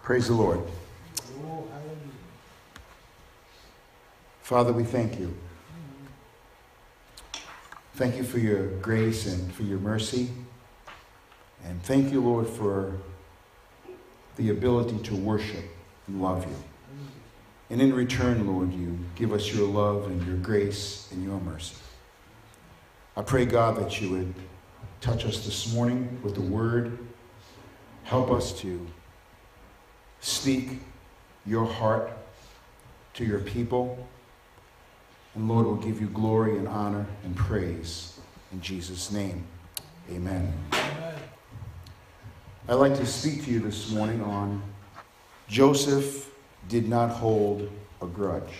Praise the Lord. Father, we thank you. Thank you for your grace and for your mercy. And thank you, Lord, for the ability to worship and love you. And in return, Lord, you give us your love and your grace and your mercy. I pray, God, that you would touch us this morning with the word. Help us to speak your heart to your people. And Lord, we'll give you glory and honor and praise in Jesus' name. Amen. Amen. I'd like to speak to you this morning on Joseph did not hold a grudge.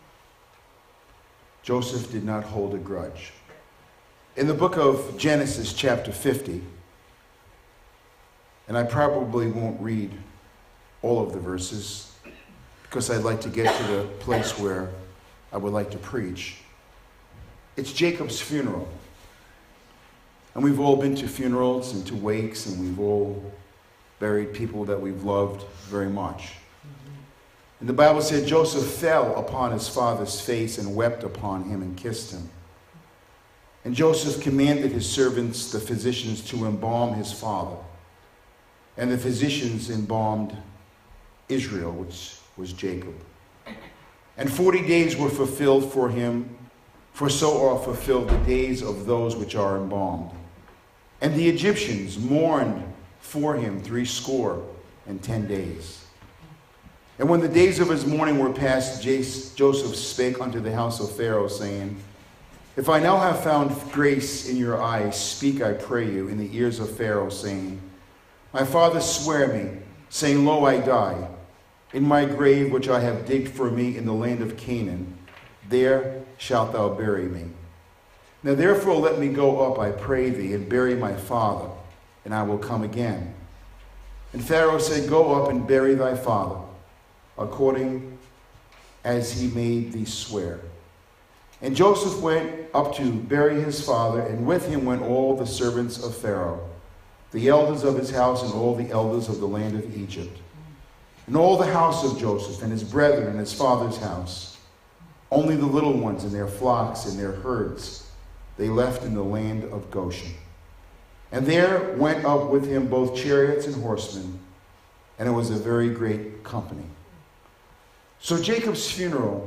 Joseph did not hold a grudge. In the book of Genesis, chapter 50, and I probably won't read all of the verses because I'd like to get to the place where I would like to preach. It's Jacob's funeral. And we've all been to funerals and to wakes, and we've all buried people that we've loved very much. And the Bible said Joseph fell upon his father's face and wept upon him and kissed him. And Joseph commanded his servants, the physicians, to embalm his father. And the physicians embalmed Israel, which was Jacob. And 40 days were fulfilled for him, for so are fulfilled the days of those which are embalmed. And the Egyptians mourned for him 70 days. And when the days of his mourning were past, Joseph spake unto the house of Pharaoh, saying, If I now have found grace in your eyes, speak, I pray you, in the ears of Pharaoh, saying, My father sware me, saying, Lo, I die. In my grave which I have digged for me in the land of Canaan, there shalt thou bury me. Now therefore let me go up, I pray thee, and bury my father, and I will come again. And Pharaoh said, Go up and bury thy father, according as he made thee swear. And Joseph went up to bury his father, and with him went all the servants of Pharaoh, the elders of his house, and all the elders of the land of Egypt. And all the house of Joseph, and his brethren, and his father's house. Only the little ones and their flocks and their herds they left in the land of Goshen. And there went up with him both chariots and horsemen, and it was a very great company. So Jacob's funeral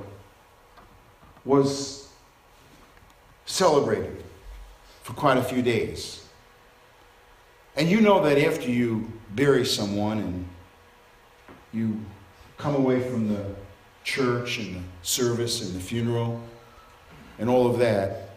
was celebrated for quite a few days. And you know that after you bury someone and you come away from the church and the service and the funeral and all of that,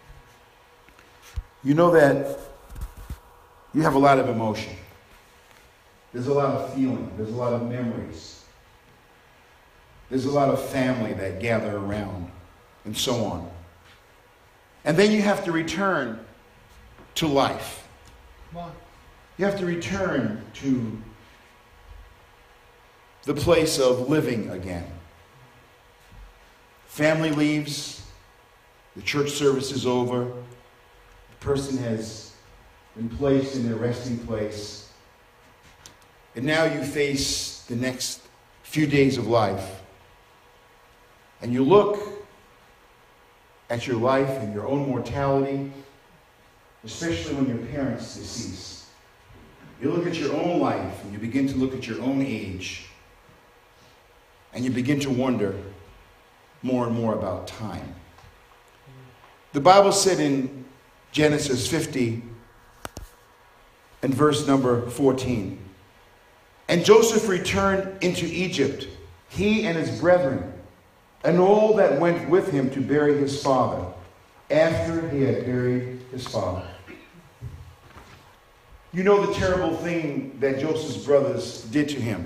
you know that you have a lot of emotion. There's a lot of feeling. There's a lot of memories. There's a lot of family that gather around and so on. And then you have to return to life. You have to return to the place of living again. Family leaves, the church service is over, the person has been placed in their resting place, and now you face the next few days of life. And you look at your life and your own mortality, especially when your parents decease. You look at your own life and you begin to look at your own age. And you begin to wonder more and more about time. The Bible said in Genesis 50 and verse number 14, And Joseph returned into Egypt, he and his brethren, and all that went with him to bury his father, after he had buried his father. You know the terrible thing that Joseph's brothers did to him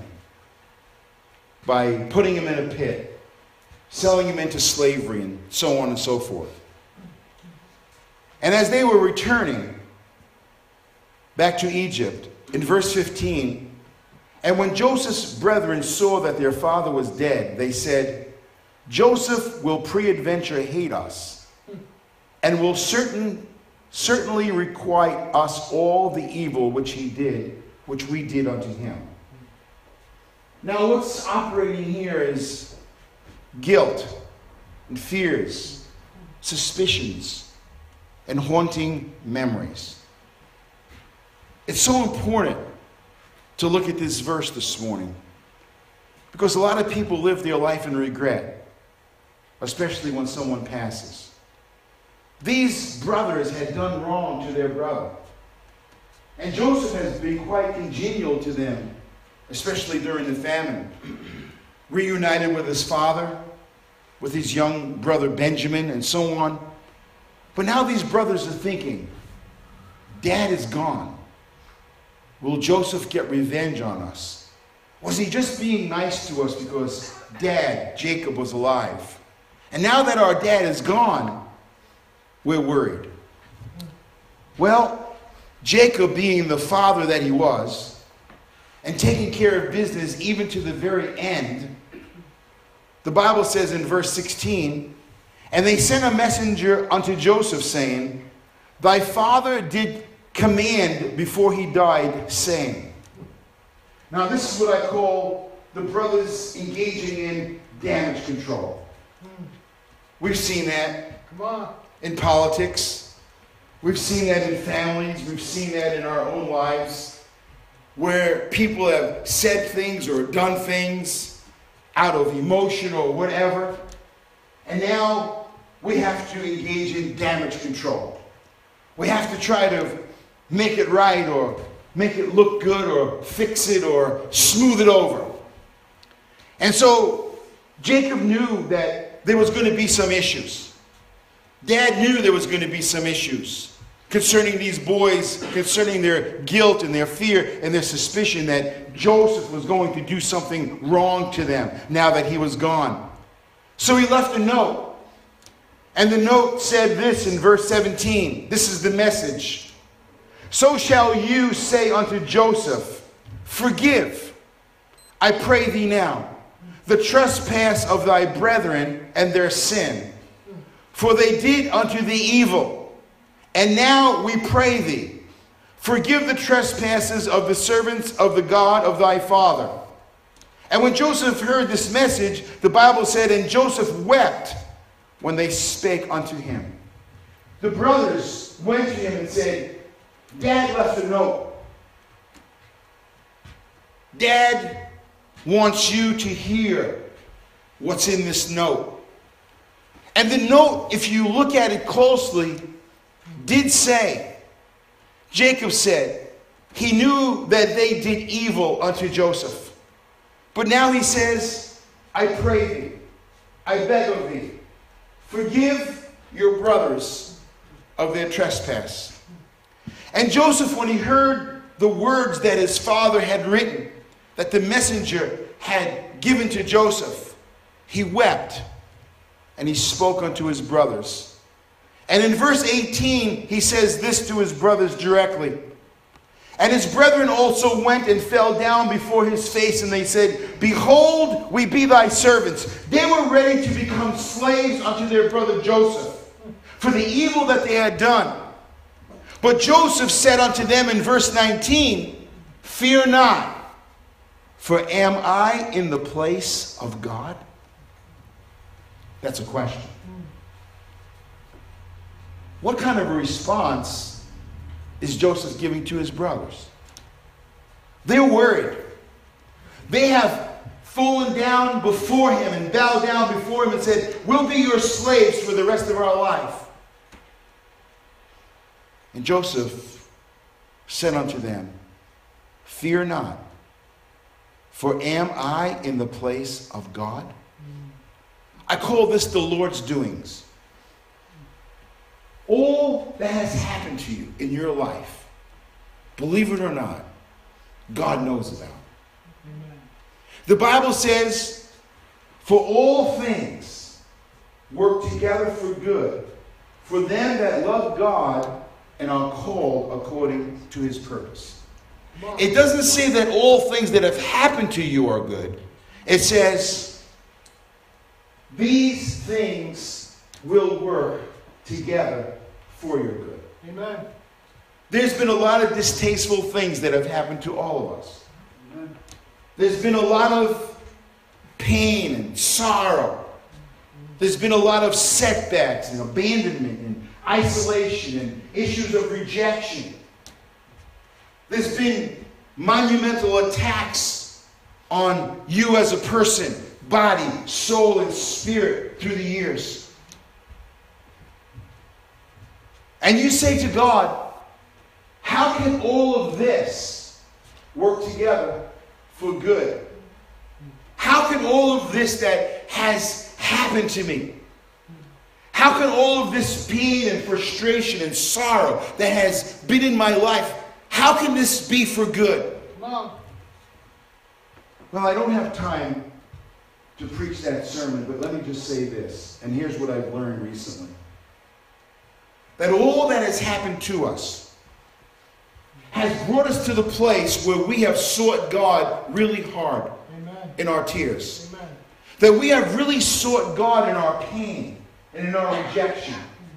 by putting him in a pit, selling him into slavery, and so on and so forth. And as they were returning back to Egypt, in verse 15, And when Joseph's brethren saw that their father was dead, they said, Joseph will peradventure hate us, and will certainly requite us all the evil which we did unto him. Now what's operating here is guilt and fears, suspicions, and haunting memories. It's so important to look at this verse this morning because a lot of people live their life in regret, especially when someone passes. These brothers had done wrong to their brother. And Joseph has been quite congenial to them, especially during the famine. Reunited with his father, with his young brother Benjamin, and so on. But now these brothers are thinking, Dad is gone. Will Joseph get revenge on us? Was he just being nice to us because Dad, Jacob, was alive? And now that our dad is gone, we're worried. Well, Jacob, being the father that he was, and taking care of business even to the very end, the Bible says in verse 16, and they sent a messenger unto Joseph, saying, Thy father did command before he died, saying. Now this is what I call the brothers engaging in damage control. We've seen that in politics. We've seen that in families. We've seen that in our own lives, where people have said things or done things out of emotion or whatever. And now we have to engage in damage control. We have to try to make it right or make it look good or fix it or smooth it over. And so Jacob knew that there was going to be some issues. Dad knew there was going to be some issues concerning these boys, concerning their guilt and their fear and their suspicion that Joseph was going to do something wrong to them now that he was gone. So he left a note. And the note said this in verse 17. This is the message. So shall you say unto Joseph, Forgive, I pray thee now, the trespass of thy brethren and their sin. For they did unto thee evil. And now we pray thee, forgive the trespasses of the servants of the God of thy father. And when Joseph heard this message, the Bible said, and Joseph wept when they spake unto him. The brothers went to him and said, Dad left a note. Dad wants you to hear what's in this note. And the note, if you look at it closely, did say, Jacob said, he knew that they did evil unto Joseph. But now he says, I pray thee, I beg of thee, forgive your brothers of their trespass. And Joseph, when he heard the words that his father had written, that the messenger had given to Joseph, he wept and he spoke unto his brothers. And in verse 18, he says this to his brothers directly. And his brethren also went and fell down before his face, and they said, Behold, we be thy servants. They were ready to become slaves unto their brother Joseph for the evil that they had done. But Joseph said unto them in verse 19, Fear not, for am I in the place of God? That's a question. What kind of a response is Joseph giving to his brothers? They're worried. They have fallen down before him and bowed down before him and said, We'll be your slaves for the rest of our life. And Joseph said unto them, Fear not, for am I in the place of God? I call this the Lord's doings. All that has happened to you in your life, believe it or not, God knows about. Amen. The Bible says, For all things work together for good, for them that love God and are called according to his purpose. It doesn't say that all things that have happened to you are good. It says, these things will work together for your good. Amen. There's been a lot of distasteful things that have happened to all of us. Amen. There's been a lot of pain and sorrow. There's been a lot of setbacks and abandonment and isolation and issues of rejection. There's been monumental attacks on you as a person, body, soul, and spirit through the years. And you say to God, how can all of this work together for good? How can all of this that has happened to me, how can all of this pain and frustration and sorrow that has been in my life, how can this be for good? Well, I don't have time to preach that sermon, but let me just say this, and here's what I've learned recently. That all that has happened to us has brought us to the place where we have sought God really hard. Amen. In our tears. Amen. That we have really sought God in our pain and in our rejection.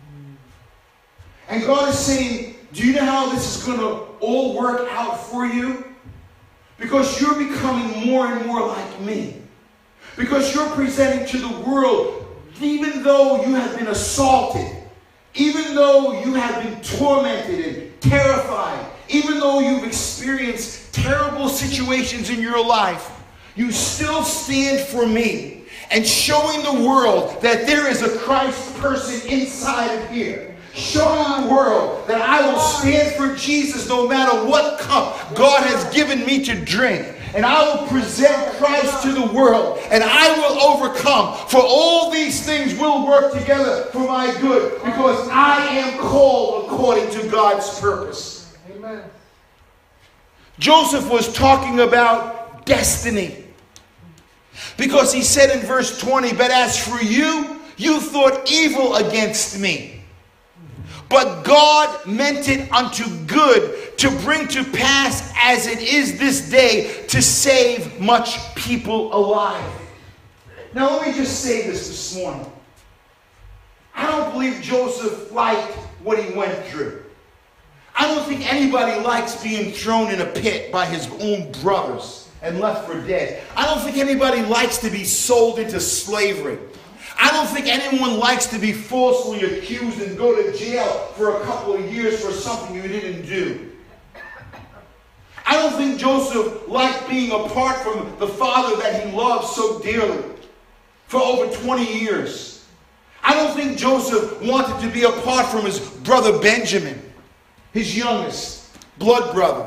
And God is saying, do you know how this is going to all work out for you? Because you're becoming more and more like me. Because you're presenting to the world, even though you have been assaulted, even though you have been tormented and terrified, even though you've experienced terrible situations in your life, you still stand for me and showing the world that there is a Christ person inside of here. Showing the world that I will stand for Jesus no matter what cup God has given me to drink. And I will present Christ to the world. And I will overcome. For all these things will work together for my good. Because I am called according to God's purpose. Amen. Joseph was talking about destiny. Because he said in verse 20, but as for you, you thought evil against me. But God meant it unto good to bring to pass as it is this day to save much people alive. Now let me just say this morning. I don't believe Joseph liked what he went through. I don't think anybody likes being thrown in a pit by his own brothers and left for dead. I don't think anybody likes to be sold into slavery. I don't think anyone likes to be falsely accused and go to jail for a couple of years for something you didn't do. I don't think Joseph liked being apart from the father that he loved so dearly for over 20 years. I don't think Joseph wanted to be apart from his brother Benjamin, his youngest blood brother.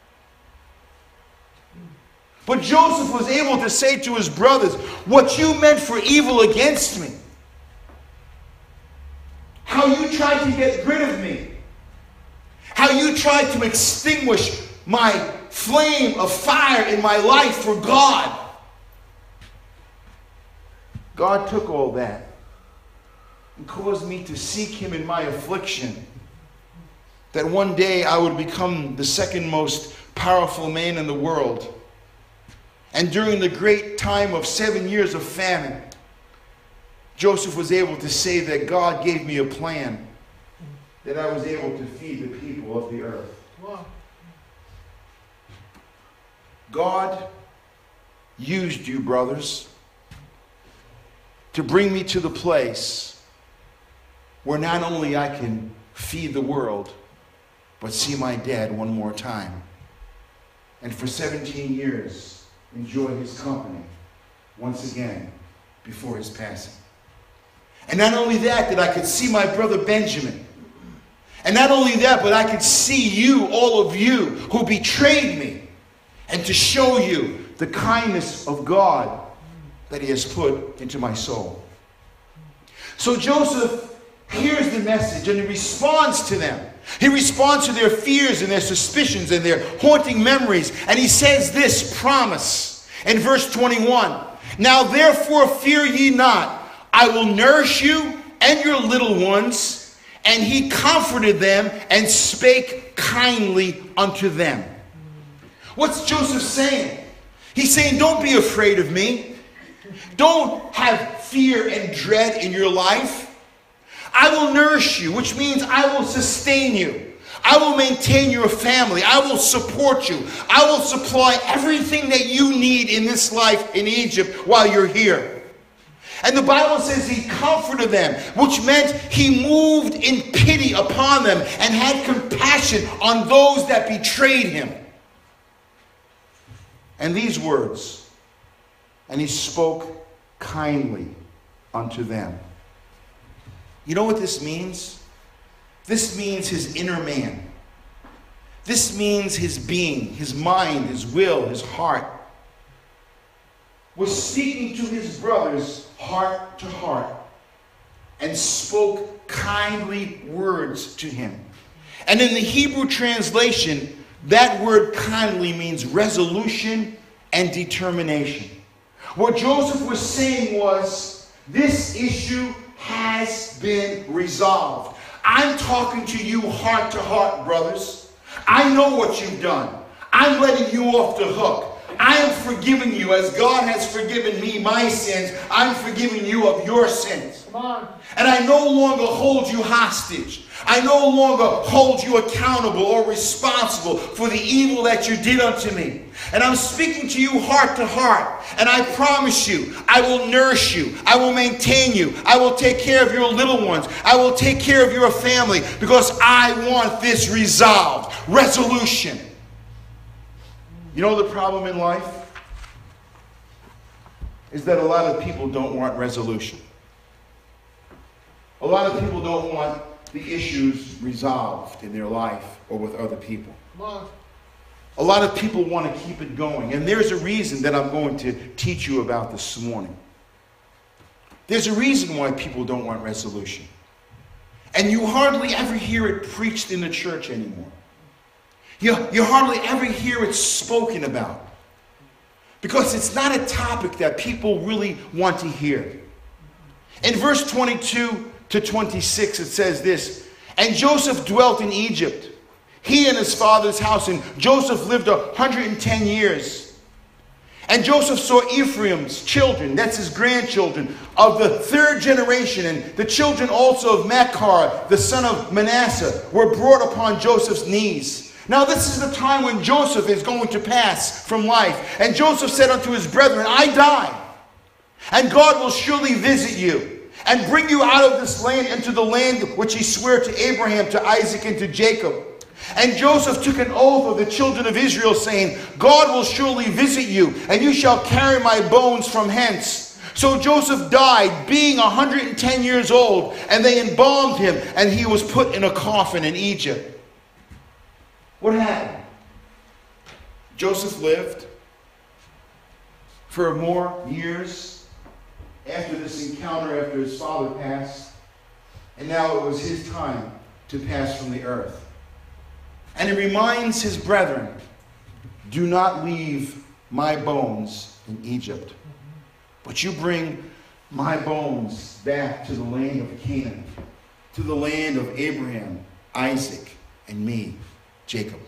But Joseph was able to say to his brothers, what you meant for evil against me, how you tried to get rid of me, how you tried to extinguish my flame of fire in my life for God. God took all that and caused me to seek him in my affliction, that one day I would become the second most powerful man in the world. And during the great time of 7 years of famine, Joseph was able to say that God gave me a plan that I was able to feed the people of the earth. Wow. God used you, brothers, to bring me to the place where not only I can feed the world, but see my dad one more time. And for 17 years, enjoy his company once again before his passing. And not only that I could see my brother Benjamin. And not only that, but I could see you, all of you, who betrayed me. And to show you the kindness of God that he has put into my soul. So Joseph hears the message and he responds to them. He responds to their fears and their suspicions and their haunting memories. And he says this promise in verse 21. Now therefore fear ye not. I will nourish you and your little ones. And he comforted them and spake kindly unto them. What's Joseph saying? He's saying, don't be afraid of me. Don't have fear and dread in your life. I will nourish you, which means I will sustain you. I will maintain your family. I will support you. I will supply everything that you need in this life in Egypt while you're here. And the Bible says he comforted them, which meant he moved in pity upon them and had compassion on those that betrayed him. And these words, and he spoke kindly unto them. You know what this means? This means his inner man. This means his being, his mind, his will, his heart was speaking to his brothers heart to heart and spoke kindly words to him. And in the Hebrew translation, that word kindly means resolution and determination. What Joseph was saying was, this issue has been resolved. I'm talking to you heart to heart, brothers. I know what you've done. I'm letting you off the hook. I am forgiving you as God has forgiven me my sins. I'm forgiving you of your sins. Come on. And I no longer hold you hostage. I no longer hold you accountable or responsible for the evil that you did unto me. And I'm speaking to you heart to heart. And I promise you, I will nourish you. I will maintain you. I will take care of your little ones. I will take care of your family because I want this resolved. Resolution. You know the problem in life? Is that a lot of people don't want resolution. A lot of people don't want the issues resolved in their life or with other people. Come on. A lot of people want to keep it going. And there's a reason that I'm going to teach you about this morning. There's a reason why people don't want resolution. And you hardly ever hear it preached in the church anymore. You hardly ever hear it spoken about. Because it's not a topic that people really want to hear. In verse 22 to 26 it says this, and Joseph dwelt in Egypt, he and his father's house, and Joseph lived 110 years. And Joseph saw Ephraim's children, that's his grandchildren, of the third generation, and the children also of Machir, the son of Manasseh, were brought upon Joseph's knees. Now this is the time when Joseph is going to pass from life. And Joseph said unto his brethren, I die, and God will surely visit you, and bring you out of this land into the land which he sware to Abraham, to Isaac, and to Jacob. And Joseph took an oath of the children of Israel, saying, God will surely visit you, and you shall carry my bones from hence. So Joseph died, being 110 years old, and they embalmed him, and he was put in a coffin in Egypt. What happened? Joseph lived for more years after this encounter, after his father passed, and now it was his time to pass from the earth. And he reminds his brethren, do not leave my bones in Egypt, but you bring my bones back to the land of Canaan, to the land of Abraham, Isaac, and me, Jacob.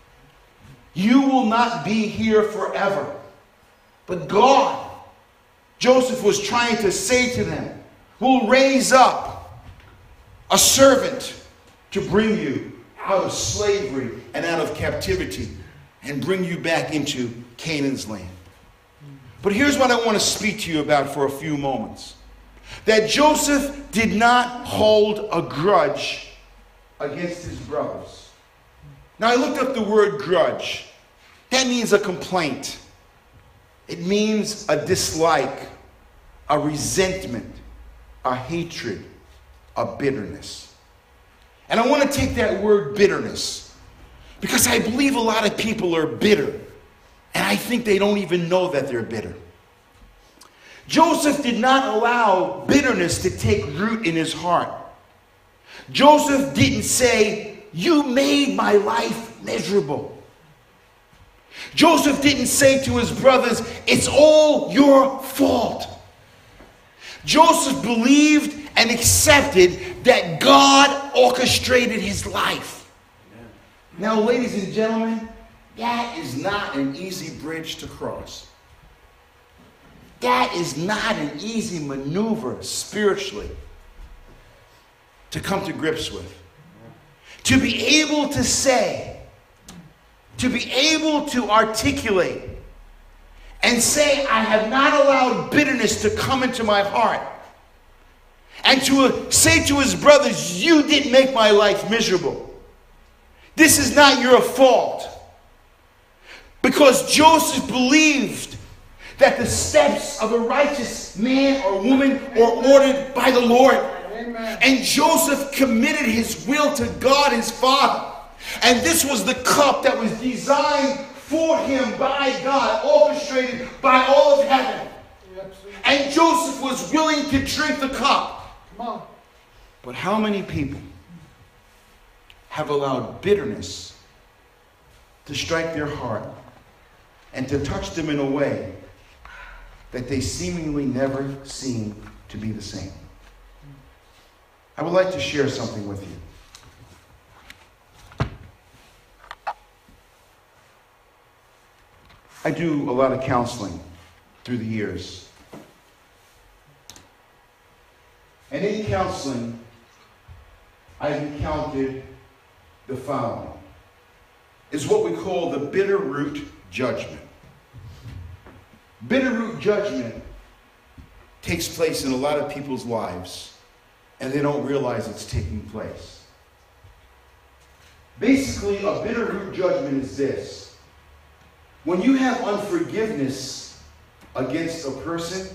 You will not be here forever. But God, Joseph was trying to say to them, will raise up a servant to bring you out of slavery and out of captivity and bring you back into Canaan's land. But here's what I want to speak to you about for a few moments. That Joseph did not hold a grudge against his brothers. Now I looked up the word grudge. That means a complaint. It means a dislike, a resentment, a hatred, a bitterness. And I want to take that word bitterness because I believe a lot of people are bitter. And I think they don't even know that they're bitter. Joseph did not allow bitterness to take root in his heart. Joseph didn't say, you made my life miserable. Joseph didn't say to his brothers, it's all your fault. Joseph believed and accepted that God orchestrated his life. Now, ladies and gentlemen, that is not an easy bridge to cross. That is not an easy maneuver spiritually to come to grips with. to be able to say, to be able to articulate and say, I have not allowed bitterness to come into my heart. And to say to his brothers, you didn't make my life miserable. This is not your fault. Because Joseph believed that the steps of a righteous man or woman are ordered by the Lord. Amen. And Joseph committed his will to God, his Father. And this was the cup that was designed for him by God, orchestrated by all of heaven. And Joseph was willing to drink the cup. Come on. But how many people have allowed bitterness to strike their heart and to touch them in a way that they seemingly never seem to be the same? I would like to share something with you. I do a lot of counseling through the years. And in counseling, I've encountered the following. It's what we call the bitter root judgment. Bitter root judgment takes place in a lot of people's lives, and they don't realize it's taking place. Basically, a bitter root judgment is this. When you have unforgiveness against a person,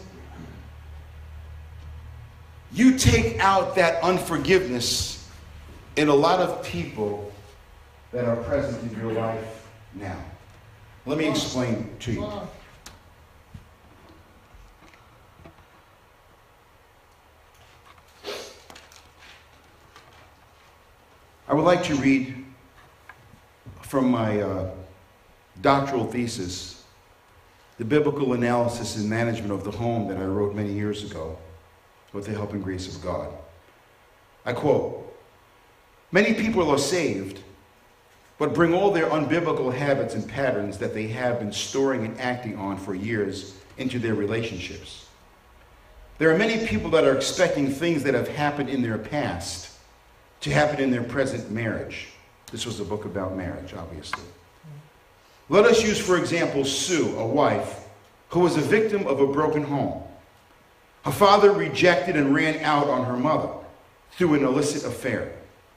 you take out that unforgiveness in a lot of people that are present in your life now. Let me explain to you. I would like to read from my doctoral thesis, The Biblical Analysis and Management of the Home, that I wrote many years ago with the help and grace of God. I quote, "Many people are saved, but bring all their unbiblical habits and patterns that they have been storing and acting on for years into their relationships. There are many people that are expecting things that have happened in their past to happen in their present marriage." This was a book about marriage, obviously. Let us use, for example, Sue, a wife who was a victim of a broken home. Her father rejected and ran out on her mother through an illicit affair.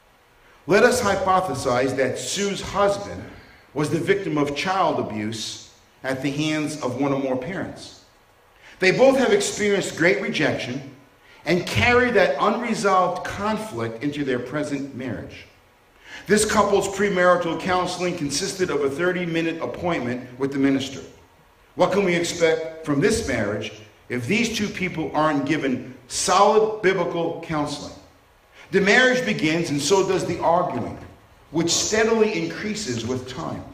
Let us hypothesize that Sue's husband was the victim of child abuse at the hands of one or more parents. They both have experienced great rejection and carry that unresolved conflict into their present marriage. This couple's premarital counseling consisted of a 30-minute appointment with the minister. What can we expect from this marriage if these two people aren't given solid biblical counseling? The marriage begins, and so does the arguing, which steadily increases with time.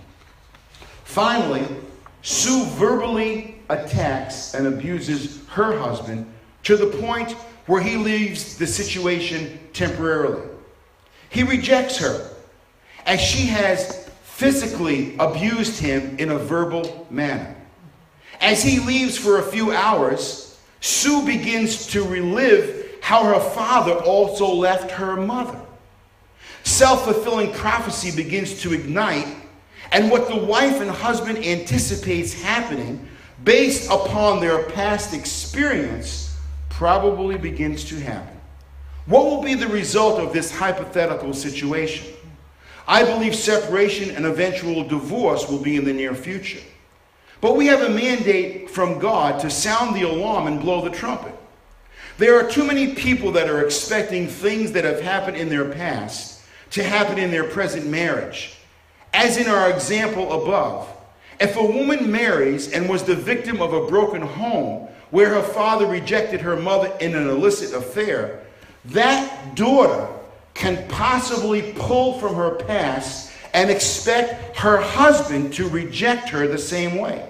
Finally, Sue verbally attacks and abuses her husband to the point where he leaves the situation temporarily. He rejects her, as she has physically abused him in a verbal manner. As he leaves for a few hours, Sue begins to relive how her father also left her mother. Self-fulfilling prophecy begins to ignite, and what the wife and husband anticipates happening based upon their past experience probably begins to happen. What will be the result of this hypothetical situation? I believe separation and eventual divorce will be in the near future. But we have a mandate from God to sound the alarm and blow the trumpet. There are too many people that are expecting things that have happened in their past to happen in their present marriage. As in our example above, if a woman marries and was the victim of a broken home where her father rejected her mother in an illicit affair, that daughter can possibly pull from her past and expect her husband to reject her the same way.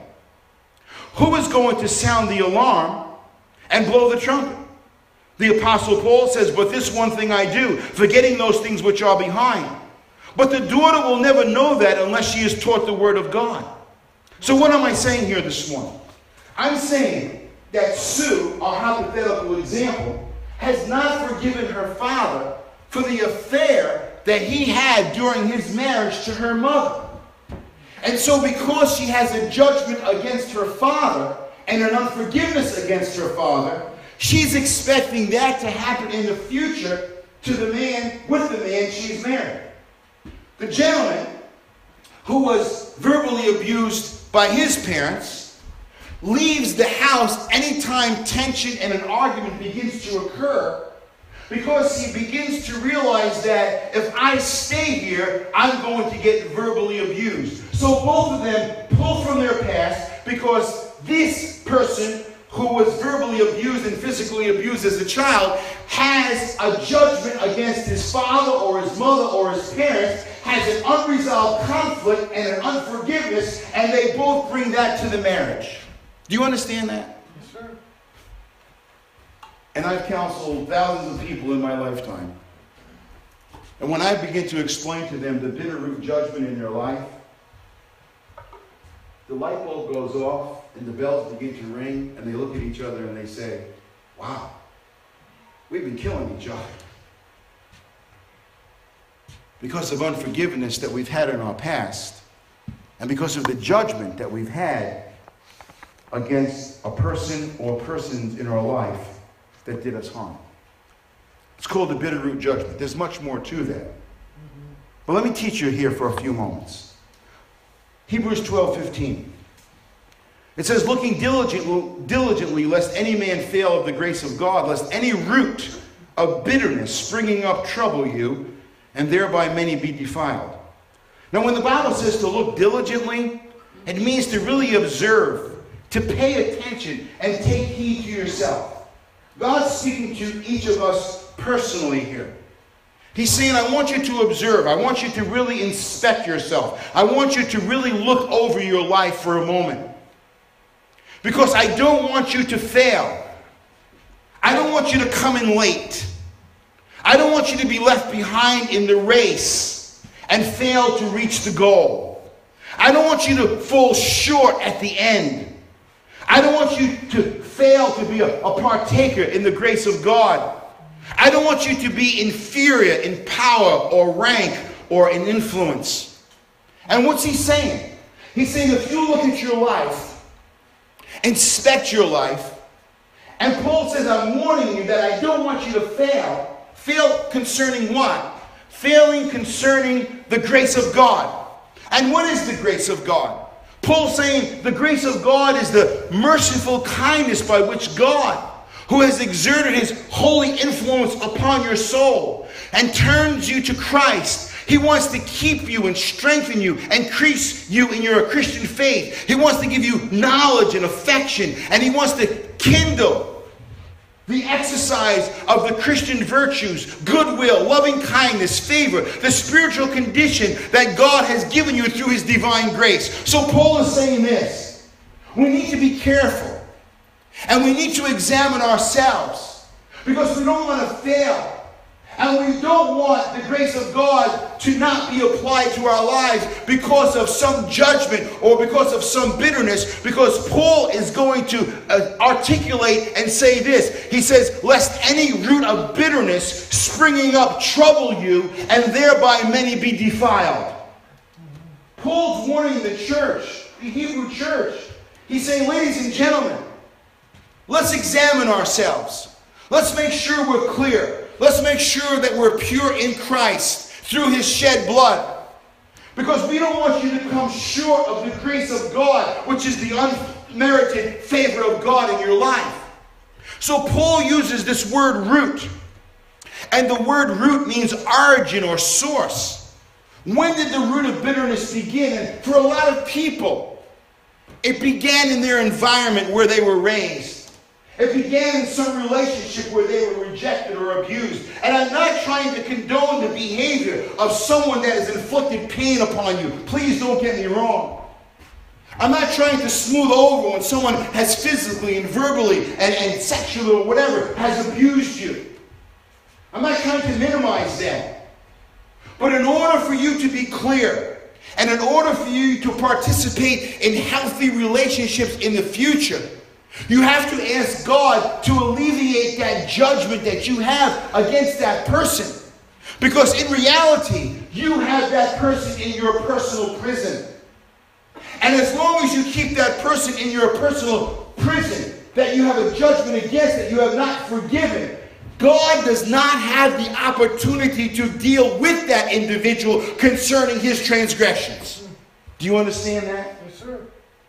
Who is going to sound the alarm and blow the trumpet? The Apostle Paul says, "But this one thing I do, forgetting those things which are behind." But the daughter will never know that unless she is taught the word of God. So what am I saying here this morning? I'm saying that Sue, our hypothetical example, has not forgiven her father for the affair that he had during his marriage to her mother. And so because she has a judgment against her father and an unforgiveness against her father, she's expecting that to happen in the future to the man, with the man she's married. The gentleman who was verbally abused by his parents leaves the house anytime tension and an argument begins to occur, because he begins to realize that if I stay here, I'm going to get verbally abused. So both of them pull from their past, because this person who was verbally abused and physically abused as a child has a judgment against his father or his mother or his parents, has an unresolved conflict and an unforgiveness, and they both bring that to the marriage. Do you understand that? Yes, sir. And I've counseled thousands of people in my lifetime. And when I begin to explain to them the bitter root judgment in their life, the light bulb goes off and the bells begin to ring, and they look at each other and they say, wow, we've been killing each other because of unforgiveness that we've had in our past, and because of the judgment that we've had against a person or persons in our life that did us harm. It's called the bitter root judgment. There's much more to that. But let me teach you here for a few moments. Hebrews 12:15. It says, looking diligently, lest any man fail of the grace of God, lest any root of bitterness springing up trouble you, and thereby many be defiled. Now, when the Bible says to look diligently, it means to really observe, to pay attention, and take heed to yourself. God's speaking to each of us personally here. He's saying, I want you to observe. I want you to really inspect yourself. I want you to really look over your life for a moment. Because I don't want you to fail. I don't want you to come in late. I don't want you to be left behind in the race and fail to reach the goal. I don't want you to fall short at the end. I don't want you to fail to be a partaker in the grace of God. I don't want you to be inferior in power or rank or in influence. And what's he saying? He's saying, if you look at your life, inspect your life, and Paul says, I'm warning you that I don't want you to fail. Fail concerning what? Failing concerning the grace of God. And what is the grace of God? Paul's saying the grace of God is the merciful kindness by which God, who has exerted his holy influence upon your soul and turns you to Christ. He wants to keep you and strengthen you and increase you in your Christian faith. He wants to give you knowledge and affection, and he wants to kindle the exercise of the Christian virtues, goodwill, loving kindness, favor, the spiritual condition that God has given you through his divine grace. So Paul is saying this: we need to be careful. And we need to examine ourselves, because we don't want to fail. And we don't want the grace of God to not be applied to our lives because of some judgment or because of some bitterness. Because Paul is going to articulate and say this. He says, lest any root of bitterness springing up trouble you, and thereby many be defiled. Paul's warning the church, the Hebrew church. He's saying, ladies and gentlemen, let's examine ourselves. Let's make sure we're clear. Let's make sure that we're pure in Christ through his shed blood. Because we don't want you to come short of the grace of God, which is the unmerited favor of God in your life. So Paul uses this word root. And the word root means origin or source. When did the root of bitterness begin? And for a lot of people, it began in their environment where they were raised. It began in some relationship where they were rejected or abused. And I'm not trying to condone the behavior of someone that has inflicted pain upon you. Please don't get me wrong. I'm not trying to smooth over when someone has physically and verbally and sexually or whatever has abused you. I'm not trying to minimize that. But in order for you to be clear, and in order for you to participate in healthy relationships in the future, you have to ask God to alleviate that judgment that you have against that person. Because in reality, you have that person in your personal prison. And as long as you keep that person in your personal prison that you have a judgment against, that you have not forgiven, God does not have the opportunity to deal with that individual concerning his transgressions. Do you understand that? Yes, sir.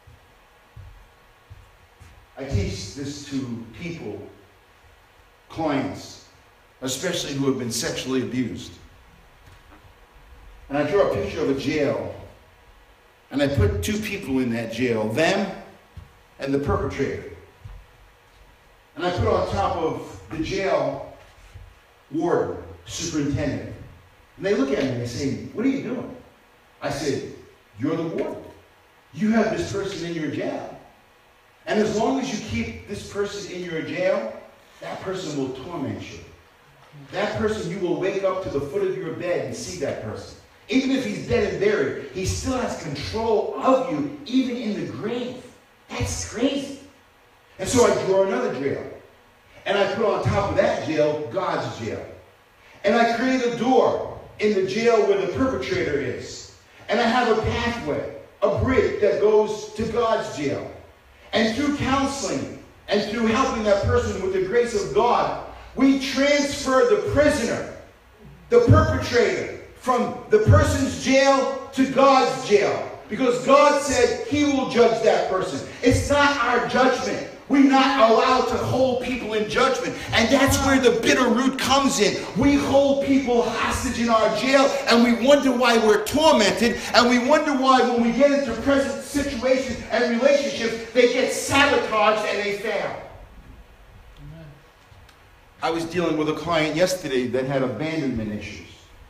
I teach this to people, clients, especially who have been sexually abused. And I draw a picture of a jail, and I put two people in that jail, them and the perpetrator. And I put on top of the jail warden, superintendent. And they look at me and they say, "What are you doing?" I said, "You're the warden. You have this person in your jail. And as long as you keep this person in your jail, that person will torment you. That person, you will wake up to the foot of your bed and see that person. Even if he's dead and buried, he still has control of you, even in the grave. That's crazy." And so I draw another jail. And I put on top of that jail, God's jail. And I create a door in the jail where the perpetrator is. And I have a pathway, a bridge that goes to God's jail. And through counseling and through helping that person with the grace of God, we transfer the prisoner, the perpetrator, from the person's jail to God's jail. Because God said he will judge that person. It's not our judgment. We're not allowed to hold people in judgment. And that's where the bitter root comes in. We hold people hostage in our jail, and we wonder why we're tormented, and we wonder why when we get into present situations and relationships, they get sabotaged and they fail. Amen. I was dealing with a client yesterday that had abandonment issues.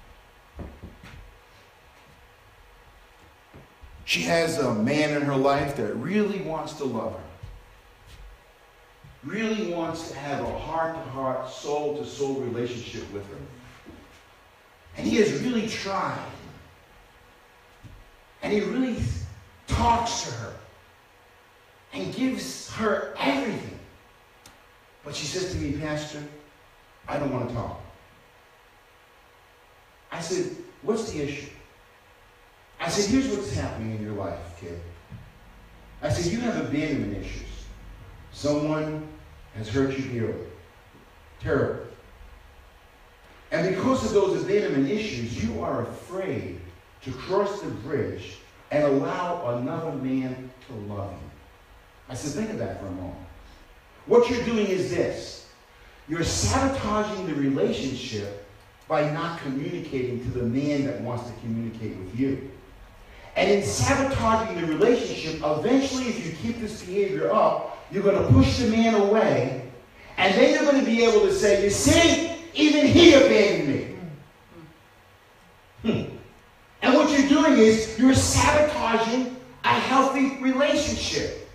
She has a man in her life that really wants to love her. Really wants to have a heart-to-heart, soul-to-soul relationship with her. And he has really tried. And he really talks to her and gives her everything. But she says to me, "Pastor, I don't want to talk." I said, "What's the issue?" I said, "Here's what's happening in your life, kid." I said, "You have abandonment issues. Someone has hurt you dearly. Terrible. And because of those abandonment issues, you are afraid to cross the bridge and allow another man to love you." I said, "Think of that for a moment. What you're doing is this. You're sabotaging the relationship by not communicating to the man that wants to communicate with you. And in sabotaging the relationship, eventually, if you keep this behavior up, you're going to push the man away, and then you're going to be able to say, 'You see, even he abandoned me.'" And what you're doing is you're sabotaging a healthy relationship.